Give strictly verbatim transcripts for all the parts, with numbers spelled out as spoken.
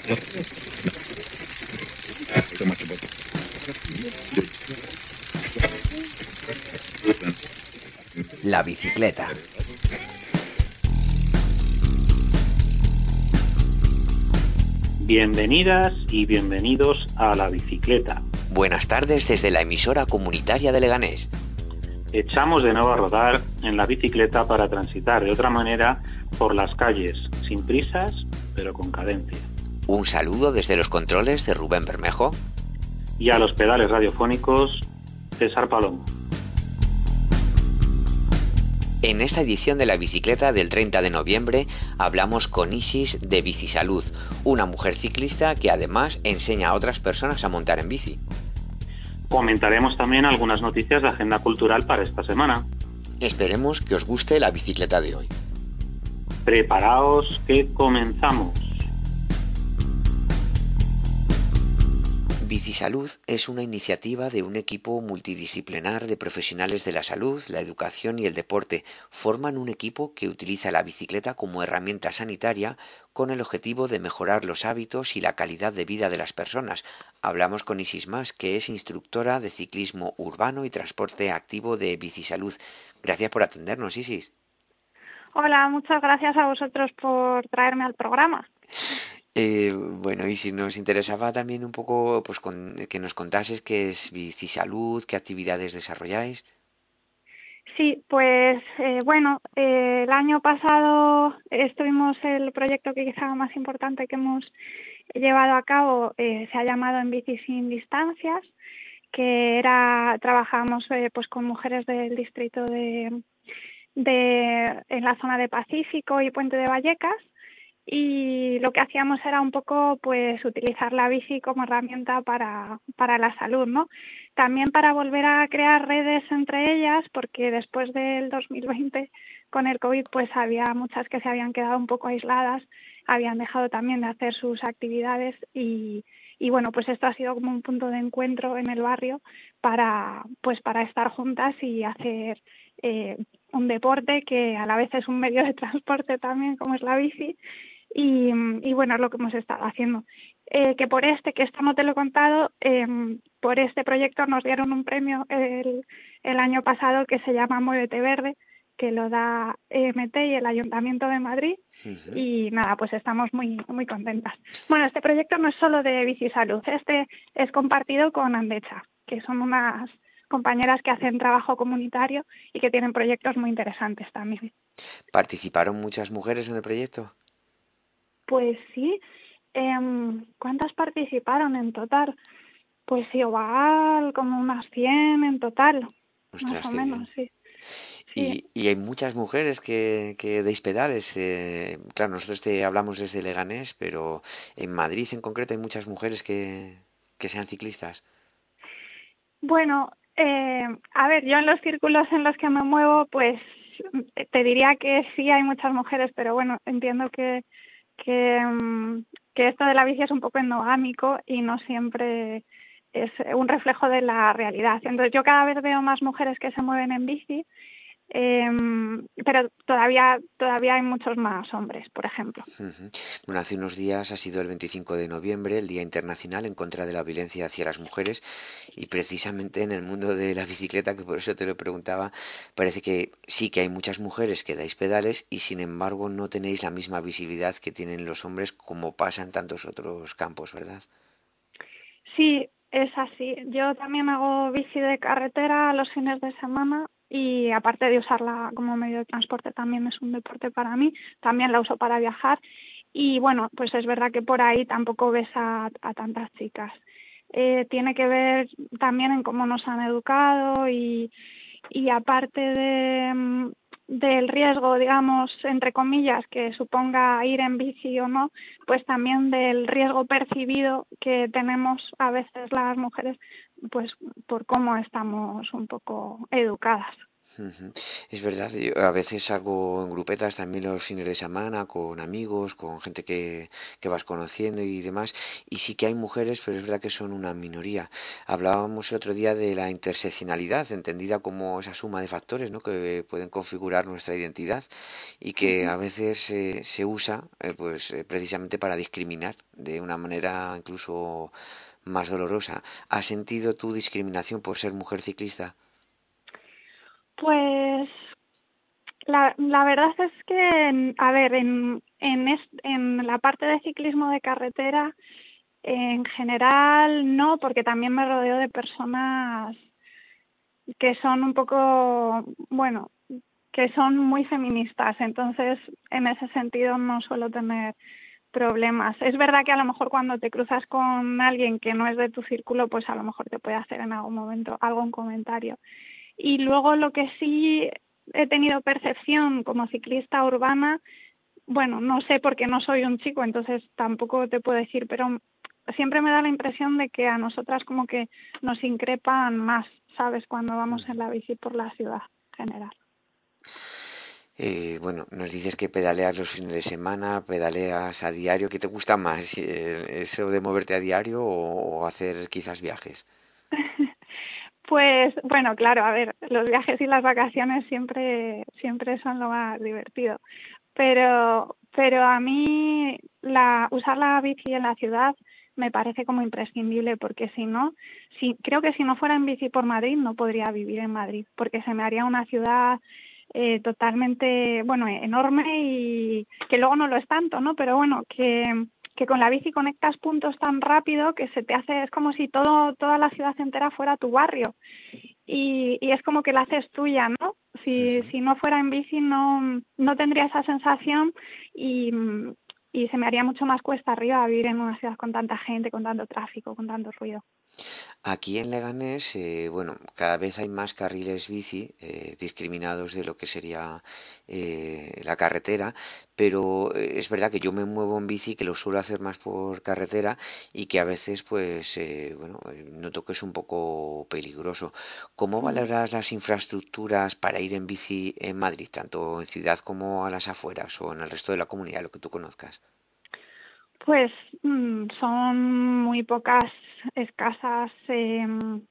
La bicicleta. Bienvenidas y bienvenidos a La Bicicleta. Buenas tardes desde la emisora comunitaria de Leganés. Echamos de nuevo a rodar en la bicicleta para transitar de otra manera por las calles, sin prisas, pero con cadencia. Un saludo desde los controles de Rubén Bermejo. Y a los pedales radiofónicos, César Palomo. En esta edición de La Bicicleta del treinta de noviembre hablamos con Isis de Bicisalud, una mujer ciclista que además enseña a otras personas a montar en bici. Comentaremos también algunas noticias de agenda cultural para esta semana. Esperemos que os guste la bicicleta de hoy. Preparaos que comenzamos. Bicisalud es una iniciativa de un equipo multidisciplinar de profesionales de la salud, la educación y el deporte. Forman un equipo que utiliza la bicicleta como herramienta sanitaria con el objetivo de mejorar los hábitos y la calidad de vida de las personas. Hablamos con Isis Mas, que es instructora de ciclismo urbano y transporte activo de Bicisalud. Gracias por atendernos, Isis. Hola, muchas gracias a vosotros por traerme al programa. Eh, bueno, y si nos interesaba también un poco, pues con, que nos contases qué es Bicisalud, qué actividades desarrolláis. Sí, pues eh, bueno, eh, el año pasado estuvimos, el proyecto que quizá más importante que hemos llevado a cabo eh, se ha llamado En Bici Sin Distancias, que era, trabajamos eh, pues con mujeres del distrito de, de, en la zona de Pacífico y Puente de Vallecas. Y lo que hacíamos era un poco pues utilizar la bici como herramienta para, para la salud, ¿no? También para volver a crear redes entre ellas, porque después del dos mil veinte con el COVID pues había muchas que se habían quedado un poco aisladas, habían dejado también de hacer sus actividades y, y bueno, pues esto ha sido como un punto de encuentro en el barrio para, pues para estar juntas y hacer eh, un deporte que a la vez es un medio de transporte también, como es la bici. Y, y bueno, es lo que hemos estado haciendo. Eh, que por este, que esto no te lo he contado, eh, por este proyecto nos dieron un premio el, el año pasado que se llama Muévete Verde, que lo da E M T y el Ayuntamiento de Madrid. Uh-huh. Y nada, pues estamos muy, muy contentas. Bueno, este proyecto no es solo de Bicisalud, este es compartido con Andecha, que son unas compañeras que hacen trabajo comunitario y que tienen proyectos muy interesantes también. ¿Participaron muchas mujeres en el proyecto? Pues sí. Eh, ¿Cuántas participaron en total? Pues igual como unas cien en total. Ostras, más o menos, bien. sí. sí. Y, y hay muchas mujeres que, que deis pedales. Eh, claro, nosotros te hablamos desde Leganés, pero en Madrid en concreto hay muchas mujeres que, que sean ciclistas. Bueno, eh, a ver, yo en los círculos en los que me muevo, pues te diría que sí hay muchas mujeres, pero bueno, entiendo que Que, que esto de la bici es un poco endogámico y no siempre es un reflejo de la realidad. Entonces yo cada vez veo más mujeres que se mueven en bici, eh, pero todavía todavía hay muchos más hombres, por ejemplo. Uh-huh. Bueno, hace unos días ha sido el veinticinco de noviembre, el Día Internacional en contra de la violencia hacia las mujeres, y precisamente en el mundo de la bicicleta, que por eso te lo preguntaba, parece que sí que hay muchas mujeres que dais pedales y sin embargo no tenéis la misma visibilidad que tienen los hombres como pasa en tantos otros campos, ¿verdad? Sí, es así. Yo también hago bici de carretera los fines de semana y aparte de usarla como medio de transporte también es un deporte para mí, también la uso para viajar y bueno, pues es verdad que por ahí tampoco ves a, a tantas chicas. Eh, tiene que ver también en cómo nos han educado y, y aparte de, del riesgo, digamos, entre comillas, que suponga ir en bici o no, pues también del riesgo percibido que tenemos a veces las mujeres, pues por cómo estamos un poco educadas. Ujú. Es verdad, yo a veces hago en grupetas también los fines de semana con amigos, con gente que, que vas conociendo y demás, y sí que hay mujeres, pero es verdad que son una minoría. Hablábamos el otro día de la interseccionalidad, entendida como esa suma de factores, ¿no? Que pueden configurar nuestra identidad y que Ujú. a veces eh, se usa eh, pues eh, precisamente para discriminar de una manera incluso más dolorosa. ¿Has sentido tu discriminación por ser mujer ciclista? Pues la, la verdad es que, en- a ver, en, en, es- en la parte de ciclismo de carretera, en general no, porque también me rodeo de personas que son un poco, bueno, que son muy feministas, entonces en ese sentido no suelo tener problemas. Es verdad que a lo mejor cuando te cruzas con alguien que no es de tu círculo, pues a lo mejor te puede hacer en algún momento algún comentario. Y luego lo que sí he tenido percepción como ciclista urbana, bueno, no sé porque no soy un chico, entonces tampoco te puedo decir, pero siempre me da la impresión de que a nosotras como que nos increpan más, ¿sabes? Cuando vamos en la bici por la ciudad en general. Eh, bueno, nos dices que pedaleas los fines de semana, pedaleas a diario. ¿Qué te gusta más? Eh, ¿Eso de moverte a diario o, o hacer quizás viajes? Pues bueno, claro, a ver, los viajes y las vacaciones siempre, siempre son lo más divertido. Pero, pero a mí la, usar la bici en la ciudad me parece como imprescindible porque si no, si, creo que si no fuera en bici por Madrid no podría vivir en Madrid porque se me haría una ciudad eh, totalmente, bueno, enorme y que luego no lo es tanto, ¿no? Pero bueno, que, que con la bici conectas puntos tan rápido que se te hace, es como si todo, toda la ciudad entera fuera tu barrio y, y es como que la haces tuya, ¿no? Si, Ujú. si no fuera en bici no, no tendría esa sensación y, y se me haría mucho más cuesta arriba vivir en una ciudad con tanta gente, con tanto tráfico, con tanto ruido. Aquí en Leganés, eh, bueno, cada vez hay más carriles bici eh, discriminados de lo que sería eh, la carretera, pero eh, es verdad que yo me muevo en bici, que lo suelo hacer más por carretera y que a veces, pues, eh, bueno, eh, noto que es un poco peligroso. ¿Cómo Mm. valoras las infraestructuras para ir en bici en Madrid, tanto en ciudad como a las afueras o en el resto de la comunidad, lo que tú conozcas? Pues mm, son muy pocas, escasas, eh,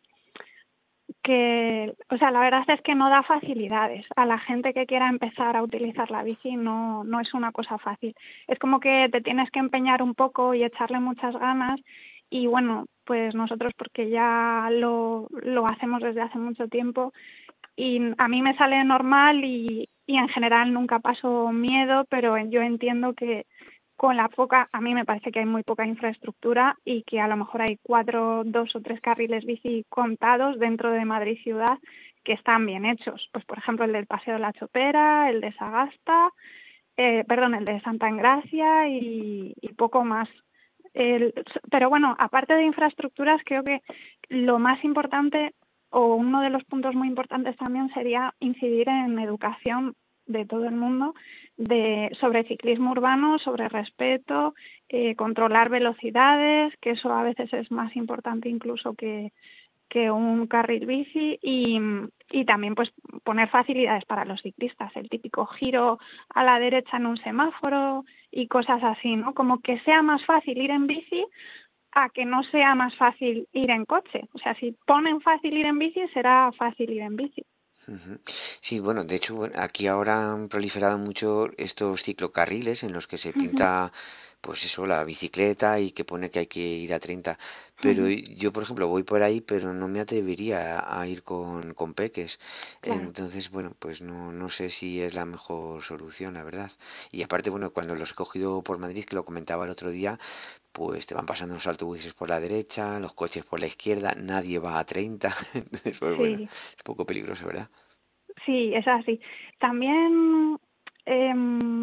que, o sea, la verdad es que no da facilidades. A la gente que quiera empezar a utilizar la bici no, no es una cosa fácil. Es como que te tienes que empeñar un poco y echarle muchas ganas y bueno, pues nosotros porque ya lo, lo hacemos desde hace mucho tiempo y a mí me sale normal y, y en general nunca paso miedo, pero yo entiendo que con la poca, a mí me parece que hay muy poca infraestructura y que a lo mejor hay cuatro, dos o tres carriles bici contados dentro de Madrid ciudad que están bien hechos. Pues por ejemplo el del Paseo de la Chopera, el de Sagasta, eh, perdón, el de Santa Engracia y, y poco más. El, pero bueno, aparte de infraestructuras, creo que lo más importante o uno de los puntos muy importantes también sería incidir en educación de todo el mundo de sobre ciclismo urbano, sobre respeto, eh, controlar velocidades, que eso a veces es más importante incluso que, que un carril bici y, y también pues poner facilidades para los ciclistas, el típico giro a la derecha en un semáforo y cosas así, ¿no? Como que sea más fácil ir en bici a que no sea más fácil ir en coche. O sea, si ponen fácil ir en bici, será fácil ir en bici. Ujú. Sí, bueno, de hecho, bueno, aquí ahora han proliferado mucho estos ciclocarriles en los que se Ujú, pinta, pues eso, la bicicleta y que pone que hay que ir a treinta. Pero ujú, y- yo, por ejemplo, voy por ahí, pero no me atrevería a, a ir con, con peques. claro. Entonces, bueno, pues no, no sé si es la mejor solución, la verdad. Y aparte, bueno, cuando los he cogido por Madrid, que lo comentaba el otro día, pues te van pasando los autobuses por la derecha, los coches por la izquierda, nadie va a treinta. Entonces, pues bueno, Sí, es un poco peligroso, ¿verdad? sí, es así. También, eh,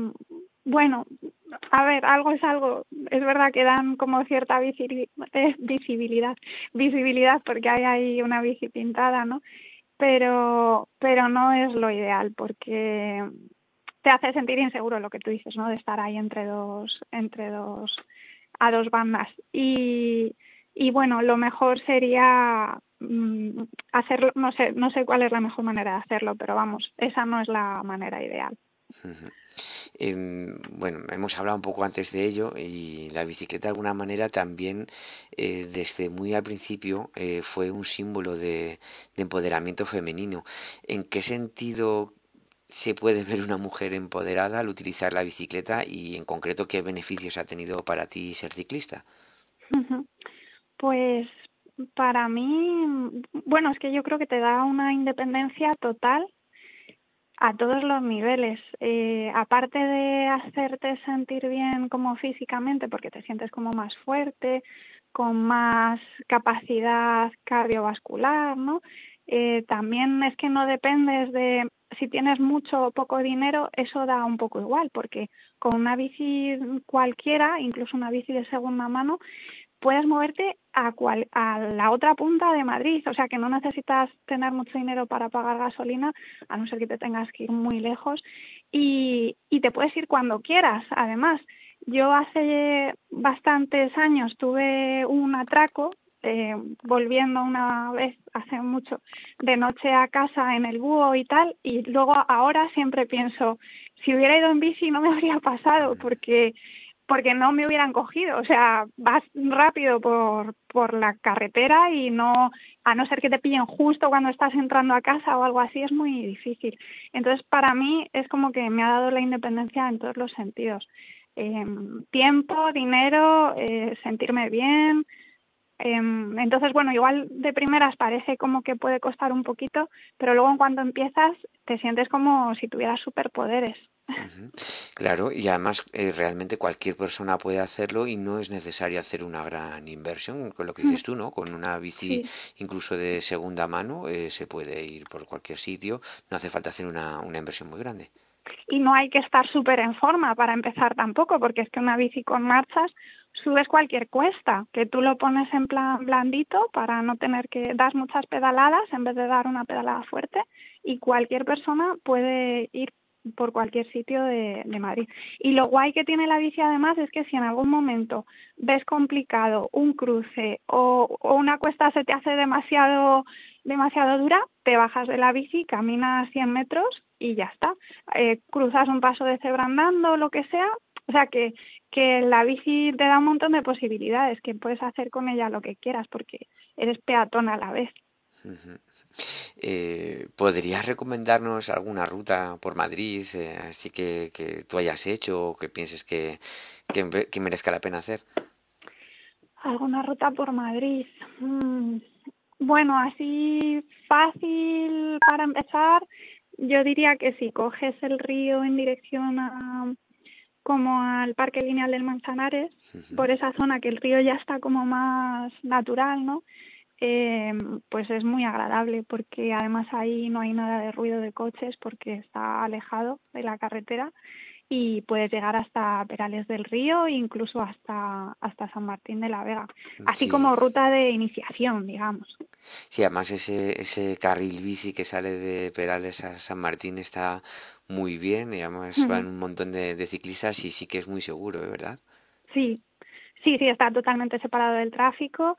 bueno, a ver, algo es algo. Es verdad que dan como cierta visi- eh, visibilidad, visibilidad porque hay ahí una bici pintada, ¿no? Pero, pero no es lo ideal porque te hace sentir inseguro lo que tú dices, ¿no? De estar ahí entre dos, entre dos, a dos bandas. Y, y bueno, lo mejor sería mm, hacerlo, no sé, no sé cuál es la mejor manera de hacerlo, pero vamos, esa no es la manera ideal. Ujú. Em, bueno, hemos hablado un poco antes de ello y la bicicleta de alguna manera también eh, desde muy al principio eh, fue un símbolo de, de empoderamiento femenino. ¿En qué sentido se puede ver una mujer empoderada al utilizar la bicicleta y en concreto qué beneficios ha tenido para ti ser ciclista? Ujú. Pues para mí, mm, bueno, es que yo creo que te da una independencia total a todos los niveles. Eh, aparte de hacerte sentir bien como físicamente, porque te sientes como más fuerte, con más capacidad cardiovascular, ¿no? Eh, también es que no dependes de si tienes mucho o poco dinero, eso da un poco igual, porque con una bici cualquiera, incluso una bici de segunda mano, puedes moverte a, cual, a la otra punta de Madrid, o sea que no necesitas tener mucho dinero para pagar gasolina, a no ser que te tengas que ir muy lejos, y, y te puedes ir cuando quieras. Además, yo hace bastantes años tuve un atraco, eh, volviendo una vez hace mucho de noche a casa en el búho y tal, y luego ahora siempre pienso, si hubiera ido en bici no me habría pasado, porque porque no me hubieran cogido, o sea, vas rápido por, por la carretera y no, a no ser que te pillen justo cuando estás entrando a casa o algo así, es muy difícil. Entonces, para mí es como que me ha dado la independencia en todos los sentidos. Eh, tiempo, dinero, eh, sentirme bien. Eh, entonces, bueno, igual de primeras parece como que puede costar un poquito, pero luego en cuanto empiezas te sientes como si tuvieras superpoderes. Ujú. Claro, y además eh, realmente cualquier persona puede hacerlo y no es necesario hacer una gran inversión, con lo que dices tú, ¿no? Con una bici Sí. incluso de segunda mano eh, se puede ir por cualquier sitio, no hace falta hacer una, una inversión muy grande. Y no hay que estar súper en forma para empezar tampoco, porque es que una bici con marchas subes cualquier cuesta, que tú lo pones en plan blandito para no tener que dar muchas pedaladas en vez de dar una pedalada fuerte, y cualquier persona puede ir por cualquier sitio de, de Madrid. Y lo guay que tiene la bici además es que si en algún momento ves complicado un cruce o, o una cuesta se te hace demasiado demasiado dura, te bajas de la bici, caminas cien metros y ya está. Eh, cruzas un paso de cebra andando, lo que sea. O sea que, que la bici te da un montón de posibilidades, que puedes hacer con ella lo que quieras porque eres peatón a la vez. Ujú. Eh, ¿podrías recomendarnos alguna ruta por Madrid, eh, así que, que tú hayas hecho o que pienses que, que, me- que merezca la pena hacer? ¿Alguna ruta por Madrid? Mm, bueno, así fácil para empezar, yo diría que si coges el río en dirección a como al Parque Lineal del Manzanares, Ujú. por esa zona que el río ya está como más natural, ¿no? Eh, pues es muy agradable porque además ahí no hay nada de ruido de coches porque está alejado de la carretera y puedes llegar hasta Perales del Río e incluso hasta, hasta San Martín de la Vega, así Sí. como ruta de iniciación, digamos. Sí, además ese, ese carril bici que sale de Perales a San Martín está muy bien y además van un montón de, de ciclistas y sí que es muy seguro, ¿eh? ¿Verdad? Sí, sí, sí, está totalmente separado del tráfico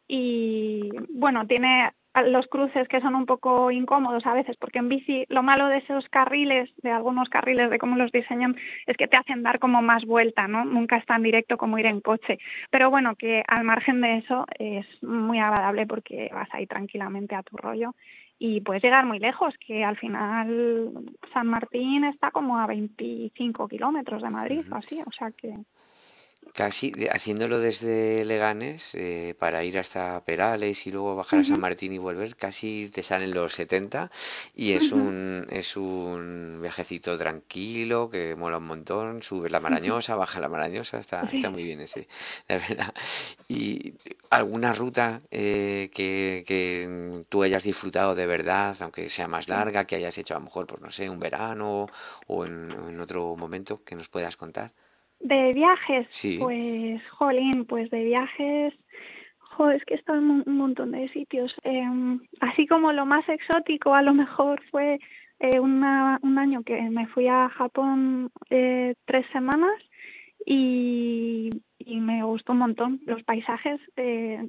y bueno, tiene los cruces que son un poco incómodos a veces, porque en bici lo malo de esos carriles, de algunos carriles, de cómo los diseñan, es que te hacen dar como más vuelta, ¿no? Nunca es tan directo como ir en coche. Pero bueno, que al margen de eso es muy agradable porque vas ahí tranquilamente a tu rollo y puedes llegar muy lejos, que al final San Martín está como a veinticinco kilómetros de Madrid o Ujú. así, o sea que... Casi de- haciéndolo desde Leganés eh, para ir hasta Perales y luego bajar a San Ujú. Martín y volver, casi te salen los setenta y es Ujú, un, es un viajecito tranquilo que mola un montón, subes la ujú. Marañosa, baja la Marañosa, está, está Sí. muy bien ese, la verdad. ¿Y alguna ruta eh, que, que tú hayas disfrutado de verdad, aunque sea más Sí. larga, que hayas hecho a lo mejor, pues no sé, un verano o en, o en otro momento que nos puedas contar? De viajes, Sí. pues, jolín, pues de viajes, jo, es que he estado en un un montón de sitios. Em, así como lo más exótico a lo mejor fue eh, una, un año que me fui a Japón eh, tres semanas y, y me gustó un montón los paisajes. Eh,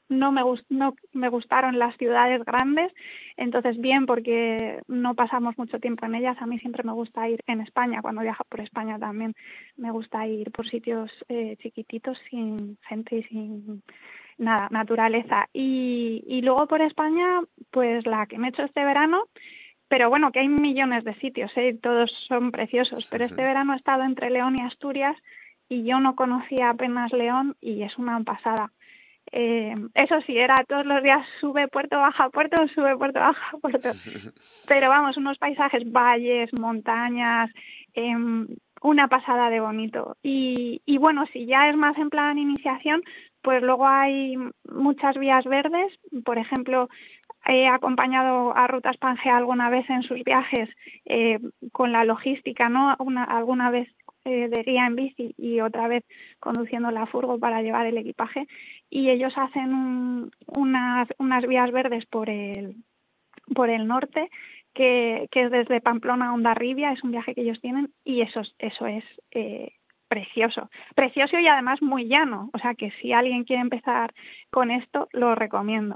no me, gust- no me gustaron las ciudades grandes, entonces bien porque no pasamos mucho tiempo en ellas. A mí siempre me gusta ir en España, cuando viajo por España también me gusta ir por sitios eh, chiquititos, sin gente y sin nada, naturaleza. Y, y luego por España, pues la que me he hecho este verano, pero bueno, que hay millones de sitios, ¿eh? Todos son preciosos, pero este verano he estado entre León y Asturias y yo no conocía apenas León y es una pasada. Eh, eso sí, era todos los días sube puerto, baja puerto, sube puerto, baja puerto. Pero vamos, unos paisajes, valles, montañas, eh, una pasada de bonito. Y, y bueno, si ya es más en plan iniciación, pues luego hay muchas vías verdes. Por ejemplo, he acompañado a Rutas Pangea alguna vez en sus viajes eh, con la logística, ¿no? Una, alguna vez eh, de guía en bici y otra vez conduciendo la furgo para llevar el equipaje. Y ellos hacen un, unas, unas vías verdes por el, por el norte, que, que es desde Pamplona a Hondarribia, es un viaje que ellos tienen y eso, eso es eh, precioso. Precioso y además muy llano, o sea que si alguien quiere empezar con esto, lo recomiendo.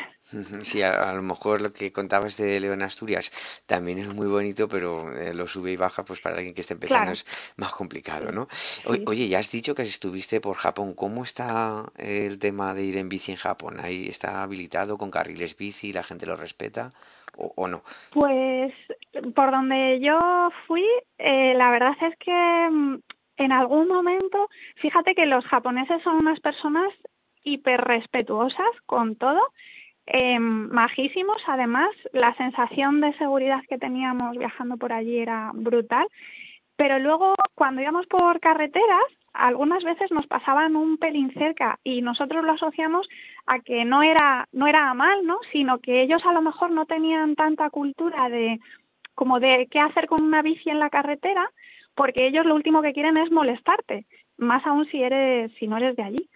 Sí, a, a lo mejor lo que contabas de León Asturias también es muy bonito, pero eh, lo sube y baja, pues para alguien que esté empezando Claro, es más complicado, sí, ¿no? O- sí. Oye, ya has dicho que estuviste por Japón. ¿Cómo está eh, el tema de ir en bici en Japón? ¿Ahí está habilitado con carriles bici, la gente lo respeta o, o no? Pues por donde yo fui, eh, la verdad es que mm, en algún momento, fíjate que los japoneses son unas personas hiper respetuosas con todo, eh, majísimos. Además, la sensación de seguridad que teníamos viajando por allí era brutal. Pero luego, cuando íbamos por carreteras, algunas veces nos pasaban un pelín cerca y nosotros lo asociamos a que no era, no era mal, ¿no? Sino que ellos a lo mejor no tenían tanta cultura de como de qué hacer con una bici en la carretera, porque ellos lo último que quieren es molestarte, más aún si eres, si no eres de allí.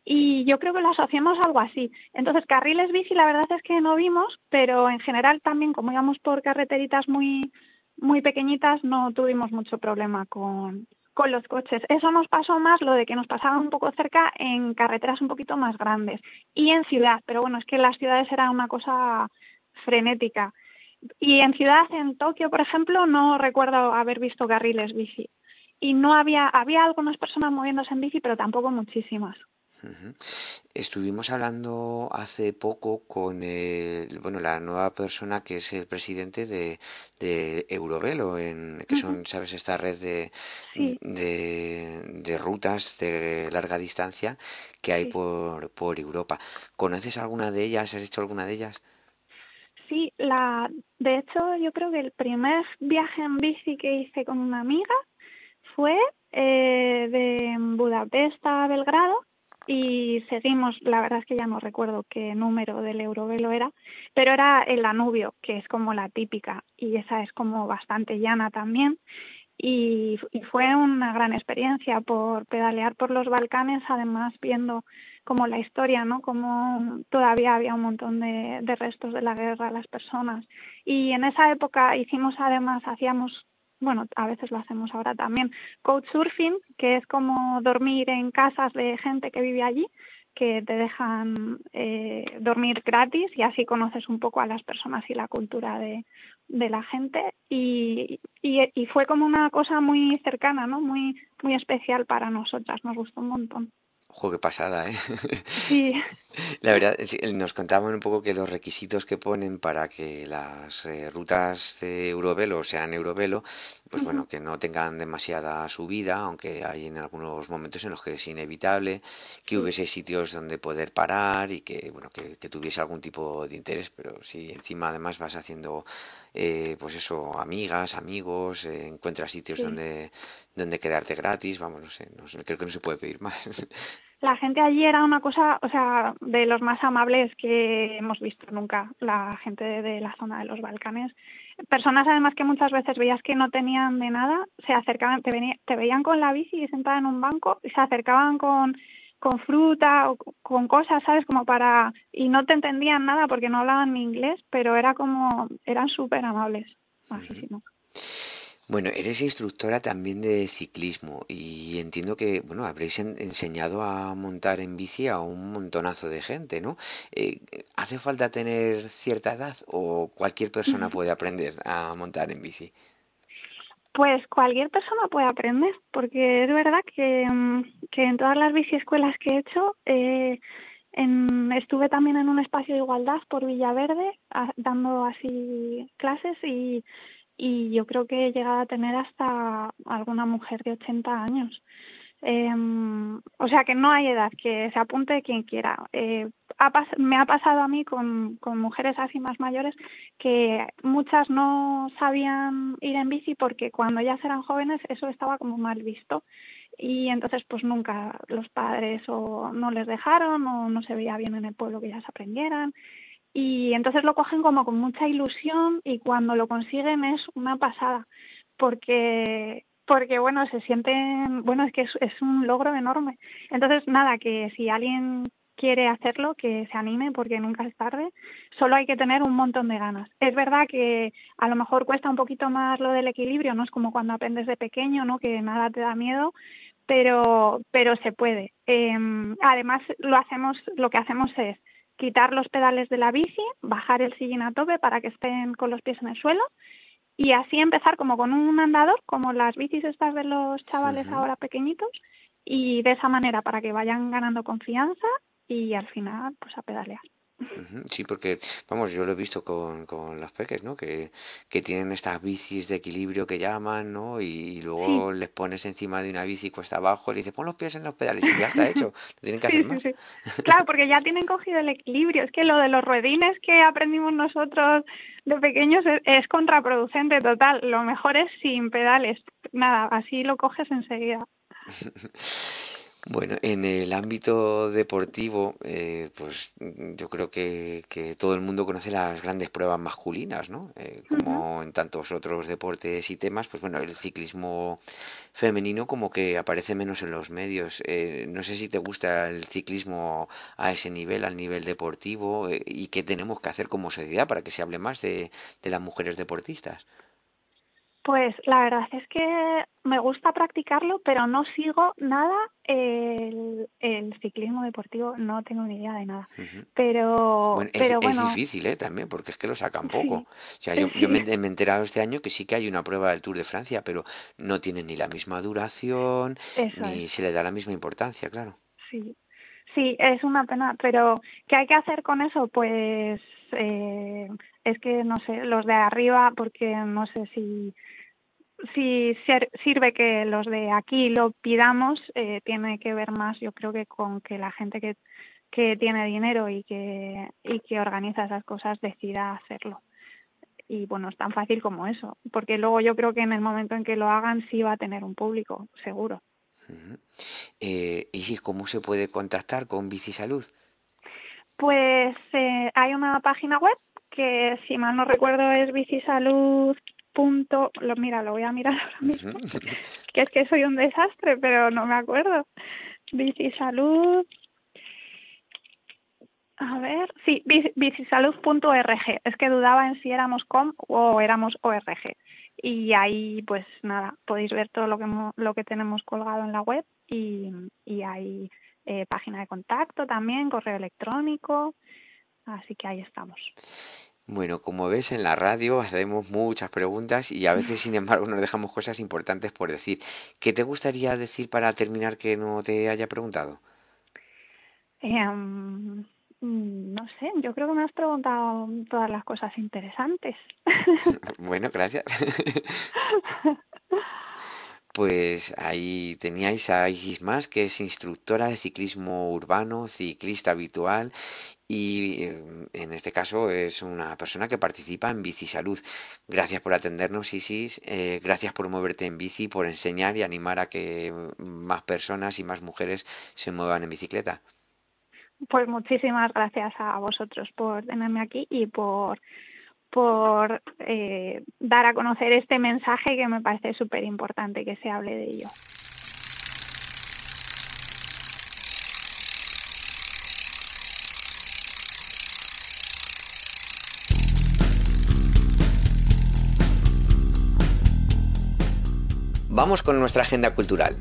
Y yo creo que lo asociamos a algo así. Entonces, carriles bici la verdad es que no vimos, pero en general también, como íbamos por carreteritas muy muy pequeñitas, no tuvimos mucho problema con, con los coches. Eso nos pasó más, lo de que nos pasaba un poco cerca en carreteras un poquito más grandes y en ciudad, pero bueno, es que las ciudades era una cosa frenética. Y en ciudad, en Tokio, por ejemplo, no recuerdo haber visto carriles bici. Y no había, había algunas personas moviéndose en bici, pero tampoco muchísimas. Ujú. Estuvimos hablando hace poco con el, bueno, la nueva persona que es el presidente de, de Eurovelo, en, que Ujú. son, ¿sabes? Esta red de, Sí, de, de rutas de larga distancia que hay sí. por, por Europa. ¿Conoces alguna de ellas? ¿Has hecho alguna de ellas? Sí, la, de hecho, yo creo que el primer viaje en bici que hice con una amiga fue eh, de Budapest a Belgrado y seguimos, la verdad es que ya no recuerdo qué número del Eurovelo era, pero era el Danubio, que es como la típica y esa es como bastante llana también. Y, y fue una gran experiencia por pedalear por los Balcanes, además viendo como la historia, ¿no? Como todavía había un montón de, de restos de la guerra, las personas. Y en esa época hicimos además, hacíamos, bueno, a veces lo hacemos ahora también, couchsurfing, que es como dormir en casas de gente que vive allí, que te dejan eh, dormir gratis y así conoces un poco a las personas y la cultura de, de la gente y, y, y fue como una cosa muy cercana, ¿no? Muy, muy especial para nosotras, nos gustó un montón. ¡Jo, qué pasada, eh! Sí. La verdad, sí, nos contaban un poco que los requisitos que ponen para que las eh, rutas de Eurovelo sean Eurovelo, pues Ujú. bueno, que no tengan demasiada subida, aunque hay en algunos momentos en los que es inevitable, que Sí. hubiese sitios donde poder parar y que, bueno, que, que tuviese algún tipo de interés, pero si encima además vas haciendo, eh, pues eso, amigas, amigos, eh, encuentras sitios Sí. donde, donde quedarte gratis, vamos, no sé, no sé, creo que no se puede pedir más. La gente allí era una cosa, o sea, de los más amables que hemos visto nunca, la gente de, de la zona de los Balcanes. Personas además que muchas veces veías que no tenían de nada, se acercaban, te, venía, te veían con la bici sentada en un banco y se acercaban con, con fruta o con cosas, ¿sabes? Como para... Y no te entendían nada porque no hablaban ni inglés, pero era como... eran súper amables, Ujú. majísimos. Bueno, eres instructora también de ciclismo y entiendo que, bueno, habréis en- enseñado a montar en bici a un montonazo de gente, ¿no? Eh, ¿hace falta tener cierta edad o cualquier persona puede aprender a montar en bici? Pues cualquier persona puede aprender, porque es verdad que, mm, que en todas las biciescuelas que he hecho, eh, en- estuve también en un espacio de igualdad por Villaverde, a- dando así clases y, y yo creo que he llegado a tener hasta alguna mujer de ochenta años. Em, o sea que no hay edad, que se apunte quien quiera. Eh, ha pas- me ha pasado a mí con, con mujeres así más mayores que muchas no sabían ir en bici porque cuando ellas eran jóvenes eso estaba como mal visto y entonces pues nunca los padres o no les dejaron o no se veía bien en el pueblo que ellas aprendieran y entonces lo cogen como con mucha ilusión y cuando lo consiguen es una pasada porque porque bueno se sienten bueno es que es, es un logro enorme. Entonces nada, que si alguien quiere hacerlo que se anime porque nunca es tarde, solo hay que tener un montón de ganas. Es verdad que a lo mejor cuesta un poquito más lo del equilibrio, no es como cuando aprendes de pequeño, ¿no? Que nada te da miedo, pero pero se puede. Eh, además lo hacemos lo que hacemos es quitar los pedales de la bici, bajar el sillín a tope para que estén con los pies en el suelo y así empezar como con un andador, como las bicis estas de los chavales Ujú. ahora pequeñitos, y de esa manera para que vayan ganando confianza y al final pues a pedalear. Ujú. Sí, porque, vamos, yo lo he visto con, con los peques, ¿no? Que, que tienen estas bicis de equilibrio que llaman, ¿no? Y, y Sí, luego les pones encima de una bici cuesta abajo, le dices, pon los pies en los pedales y ya está hecho, no tienen que hacer sí, sí, más. sí. Claro, porque ya tienen cogido el equilibrio. Es que lo de los ruedines que aprendimos nosotros de pequeños es, es contraproducente total. Lo mejor es sin pedales. Nada, así lo coges enseguida. Bueno, en el ámbito deportivo, eh, pues mm, yo creo que, que todo el mundo conoce las grandes pruebas masculinas, ¿no? Eh, Ujú. como en tantos otros deportes y temas, pues bueno, el ciclismo femenino como que aparece menos en los medios. Eh, no sé si te gusta el ciclismo a ese nivel, al nivel deportivo, eh, y qué tenemos que hacer como sociedad para que se hable más de, de las mujeres deportistas. Pues la verdad es que me gusta practicarlo, pero no sigo nada el, el ciclismo deportivo, no tengo ni idea de nada. Ujú. Pero, Bueno, es, pero es bueno, difícil, ¿eh? También, porque es que lo sacan poco. sí, O sea, yo, yo me, sí, me he enterado este año que sí que hay una prueba del Tour de Francia, pero no tiene ni la misma duración, eso es, ni se le da la misma importancia, claro. sí. Sí, es una pena, pero ¿qué hay que hacer con eso? Pues eh, es que no sé, los de arriba, porque no sé si si ser- sirve que los de aquí lo pidamos, eh, tiene que ver más, yo creo que con que la gente que, que tiene dinero y que, y que organiza esas cosas decida hacerlo. Y bueno, es tan fácil como eso, porque luego yo creo que en el momento en que lo hagan sí va a tener un público, seguro. Ujú. Eh, ¿y sí, cómo se puede contactar con Bicisalud? Pues eh, hay una página web que, si mal no recuerdo, es bicisalud. Punto, lo, mira, lo voy a mirar ahora Ujú. mismo, que es que soy un desastre, pero no me acuerdo. Bicisalud, a ver, sí, bici- bicisalud punto org. Es que dudaba en si éramos com o éramos org. Y ahí, pues nada, podéis ver todo lo que, hemo- lo que tenemos colgado en la web y, y hay eh, página de contacto también, correo electrónico, así que ahí estamos. Bueno, como ves en la radio hacemos muchas preguntas y a veces, sin embargo, nos dejamos cosas importantes por decir. ¿Qué te gustaría decir para terminar que no te haya preguntado? Em, mm, no sé, yo creo que me has preguntado todas las cosas interesantes. Bueno, gracias. Pues ahí teníais a Isis Más, que es instructora de ciclismo urbano, ciclista habitual y eh, en este caso es una persona que participa en Bicisalud. Gracias por atendernos, Isis. Eh, gracias por moverte en bici, por enseñar y animar a que más personas y más mujeres se muevan en bicicleta. Pues muchísimas gracias a vosotros por tenerme aquí y por, por eh, dar a conocer este mensaje que me parece súper importante que se hable de ello. Vamos con nuestra agenda cultural.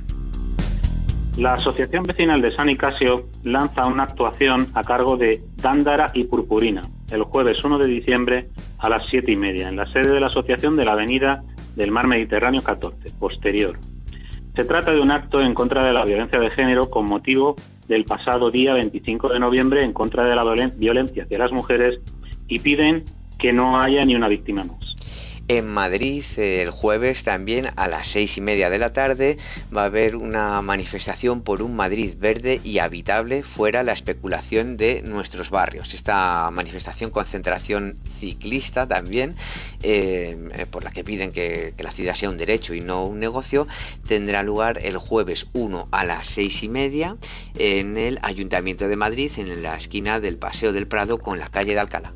La Asociación Vecinal de San Nicasio lanza una actuación a cargo de Dándara y Purpurina el jueves uno de diciembre a las siete y media en la sede de la asociación de la Avenida del Mar Mediterráneo catorce, posterior. Se trata de un acto en contra de la violencia de género con motivo del pasado día veinticinco de noviembre en contra de la violencia hacia las mujeres y piden que no haya ni una víctima más. En Madrid, el jueves también a las seis y media de la tarde va a haber una manifestación por un Madrid verde y habitable fuera la especulación de nuestros barrios. Esta manifestación, concentración ciclista también, eh, por la que piden que, que la ciudad sea un derecho y no un negocio, tendrá lugar el jueves uno a las seis y media en el Ayuntamiento de Madrid, en la esquina del Paseo del Prado con la calle de Alcalá.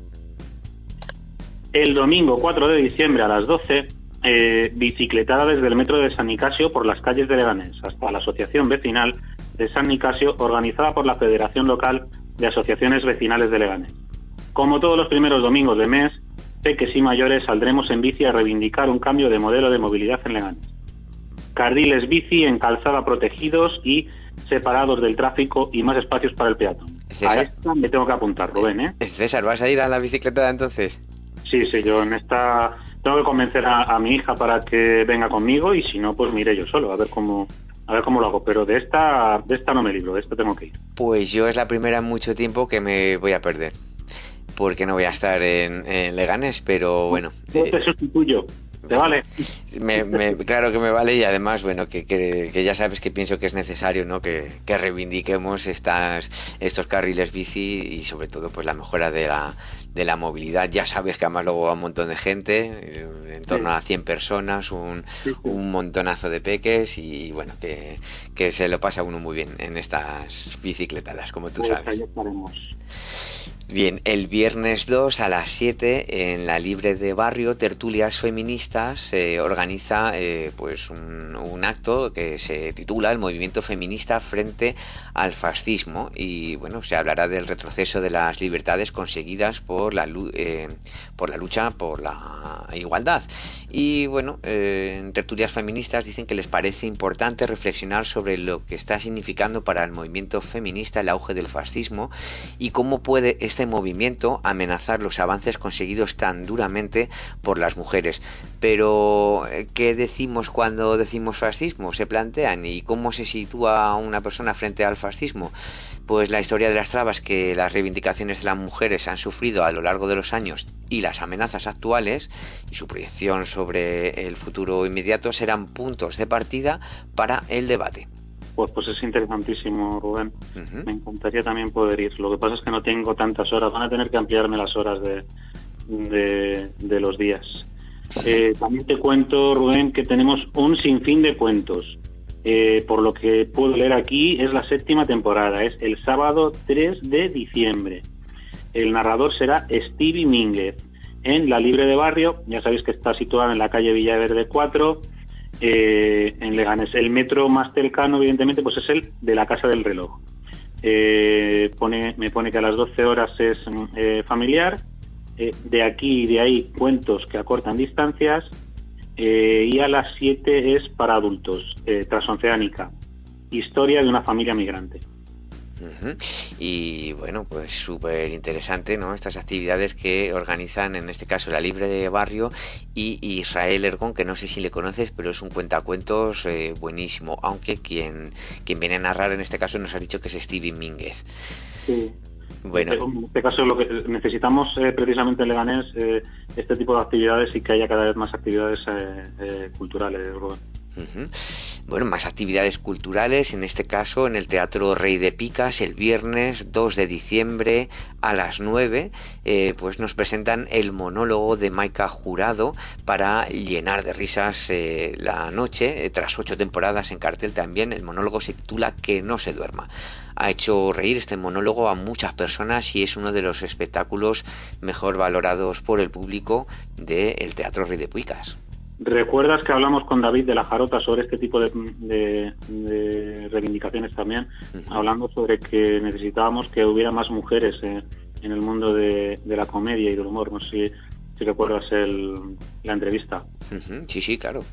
El domingo cuatro de diciembre a las doce, eh, bicicletada desde el metro de San Nicasio por las calles de Leganés hasta la Asociación Vecinal de San Nicasio, organizada por la Federación Local de Asociaciones Vecinales de Leganés. Como todos los primeros domingos de mes, peques y mayores saldremos en bici a reivindicar un cambio de modelo de movilidad en Leganés. Carriles bici en calzada protegidos y separados del tráfico y más espacios para el peatón. César, a esta me tengo que apuntar, Rubén, ¿eh? César, ¿vas a ir a la bicicleta entonces? Sí, sí, yo en esta tengo que convencer a, a mi hija para que venga conmigo y si no, pues mire yo solo, a ver cómo a ver cómo lo hago. Pero de esta de esta no me libro, de esta tengo que ir. Pues yo es la primera en mucho tiempo que me voy a perder, porque no voy a estar en, en Leganés, pero bueno. Yo te sustituyo. ¿Te vale? Me, me, claro que me vale y además, bueno, que, que, que ya sabes que pienso que es necesario, ¿no? Que, que reivindiquemos estas, estos carriles bici y sobre todo pues la mejora de la, de la movilidad. Ya sabes que además luego va un montón de gente, en torno sí. a cien personas, un, sí, sí. un montonazo de peques y bueno, que, que se lo pasa uno muy bien en estas bicicletadas, como tú pues sabes. Ahí estaremos. Bien, el viernes dos a las siete en la Libre de Barrio, Tertulias Feministas eh, organiza eh, pues un, un acto que se titula El movimiento feminista frente al fascismo y bueno, se hablará del retroceso de las libertades conseguidas por la, eh, por la lucha por la igualdad. Y bueno, eh, en Tertulias Feministas dicen que les parece importante reflexionar sobre lo que está significando para el movimiento feminista el auge del fascismo y cómo puede este movimiento amenazar los avances conseguidos tan duramente por las mujeres. Pero, ¿qué decimos cuando decimos fascismo? Se plantean, ¿y cómo se sitúa una persona frente al fascismo? Pues la historia de las trabas que las reivindicaciones de las mujeres han sufrido a lo largo de los años y las amenazas actuales y su proyección sobre el futuro inmediato serán puntos de partida para el debate. Pues, pues es interesantísimo, Rubén. Uh-huh. Me encantaría también poder ir. Lo que pasa es que no tengo tantas horas. Van a tener que ampliarme las horas de, de, de los días. Eh, también te cuento, Rubén, que tenemos un sinfín de cuentos. Eh, por lo que puedo leer aquí, es la séptima temporada. Es el sábado tres de diciembre. El narrador será Stevie Mínguez en La Libre de Barrio. Ya sabéis que está situada en la calle Villaverde cuatro. Eh, en Leganés. El metro más cercano, evidentemente, pues es el de la Casa del Reloj. Eh, pone, me pone que a las doce horas es eh, familiar. Eh, de aquí y de ahí cuentos que acortan distancias. Eh, y a las siete es para adultos, eh, transoceánica. Historia de una familia migrante. Uh-huh. Y bueno, pues súper interesante, ¿no? Estas actividades que organizan, en este caso, La Libre de Barrio y Israel Ergón, que no sé si le conoces, pero es un cuentacuentos eh, buenísimo, aunque quien, quien viene a narrar en este caso nos ha dicho que es Stevie Mínguez. Sí. Bueno. En este caso lo que necesitamos eh, precisamente en Leganés, eh, este tipo de actividades y que haya cada vez más actividades eh, eh, culturales, Rubén. Uh-huh. Bueno, más actividades culturales, en este caso en el Teatro Rey de Picas, el viernes dos de diciembre a las nueve, eh, pues nos presentan el monólogo de Maika Jurado para llenar de risas eh, la noche, eh, tras ocho temporadas en cartel también. El monólogo se titula Que no se duerma. Ha hecho reír este monólogo a muchas personas y es uno de los espectáculos mejor valorados por el público del Teatro Rey de Picas. ¿Recuerdas que hablamos con David de la Jarota sobre este tipo de, de, de reivindicaciones también? Uh-huh. Hablando sobre que necesitábamos que hubiera más mujeres eh, en el mundo de, de la comedia y del humor. No sé si, si recuerdas el, la entrevista. Uh-huh. Sí, sí, claro.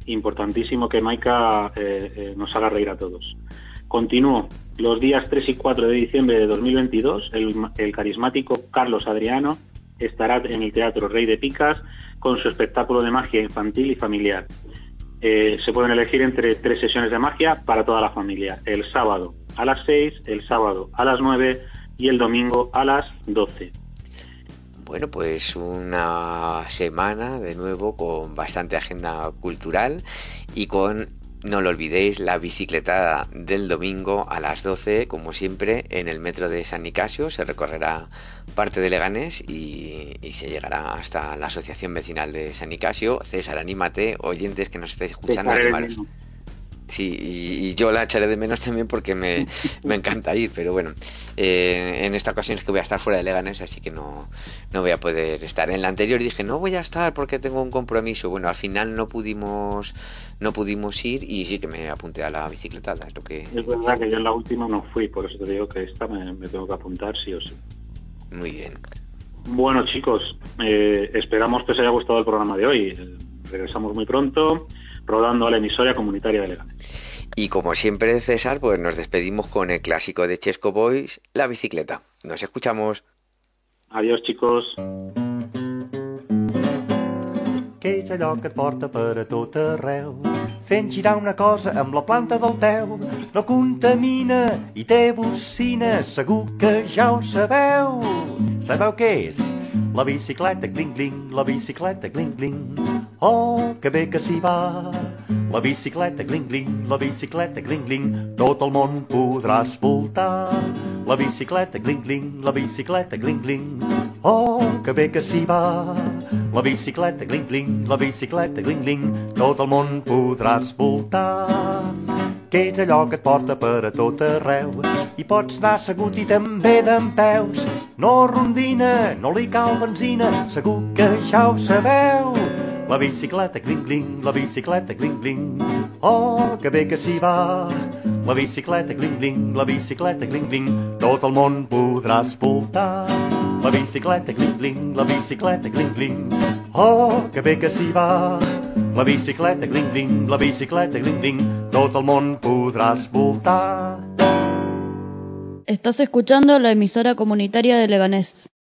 importantísimo que Maika eh, eh, nos haga reír a todos. Continúo. Los días tres y cuatro de diciembre de dos mil veintidós, el, el carismático Carlos Adriano estará en el Teatro Rey de Picas con su espectáculo de magia infantil y familiar. Eh, se pueden elegir entre tres sesiones de magia para toda la familia. El sábado a las seis, el sábado a las nueve y el domingo a las doce. Bueno, pues una semana de nuevo con bastante agenda cultural y con, no lo olvidéis, la bicicletada del domingo a las doce, como siempre, en el metro de San Nicasio. Se recorrerá parte de Leganés y, y se llegará hasta la Asociación Vecinal de San Nicasio. César, anímate, oyentes que nos estáis escuchando, animaros. Sí, y, y yo la echaré de menos también porque me, me encanta ir, pero bueno, eh, en esta ocasión es que voy a estar fuera de Leganés, así que no, no voy a poder estar. En la anterior dije, no voy a estar porque tengo un compromiso. Bueno, al final no pudimos no pudimos ir y sí que me apunté a la bicicletada. Es lo que... Es verdad que yo en la última no fui, por eso te digo que esta me, me tengo que apuntar sí o sí. Muy bien. Bueno, chicos, eh, esperamos que os haya gustado el programa de hoy. Eh, regresamos muy pronto, rodando a la emisora comunitaria de Leganés. Y como siempre, César, pues nos despedimos con el clásico de Chesco Boys, La bicicleta. Nos escuchamos. Adiós, chicos. Què és allò que et porta per a tot arreu? Fent girar una cosa amb la planta del peu. No contamina i té bocina, segur que ja ho sabeu. Sabeu què és? La bicicleta, cling-cling, la bicicleta, cling-cling. Oh, que bé que s'hi va. La bicicleta, cling-cling, la bicicleta, cling-cling. Tot el món podrà escoltar. La bicicleta, cling-cling, la bicicleta, cling-cling. Oh, que bé que s'hi va. La bicicleta, cling-cling, la bicicleta, cling-cling. Tot el món podrà escoltar. Què és allò que et porta per a tot arreu? I pots anar assegut i també dempeus. No rondina, no li cal benzina, segur que ja ho sabeu. La bicicleta, cling-cling, la bicicleta, cling-cling. Oh, que bé que s'hi va. La bicicleta, cling-cling, la bicicleta, cling-cling. Tot el món podrà escoltar. La bicicleta, cling-cling, la bicicleta, cling-cling. Oh, que bé que s'hi va. La bicicleta, cling-cling, la bicicleta, cling-cling. Tot el món podrà escoltar. Estás escuchando la emisora comunitaria de Leganés.